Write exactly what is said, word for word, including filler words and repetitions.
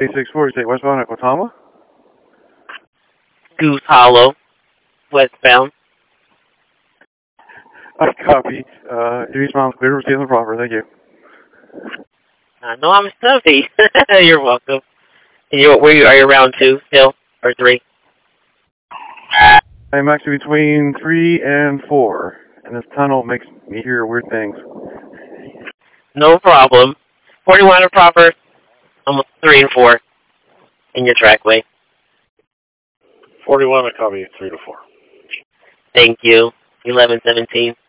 eight six four, you say westbound at Guatama? Goose Hollow, westbound. I copy. Uh, eastbound clear, receiving proper, thank you. I know I'm stuffy. You're welcome. And you, where you, are you around two still, or three? I'm actually between three and four, and this tunnel makes me hear weird things. No problem. forty-one and proper, almost three and four in your trackway. forty-one, I copy three to four. Thank you. eleven seventeen.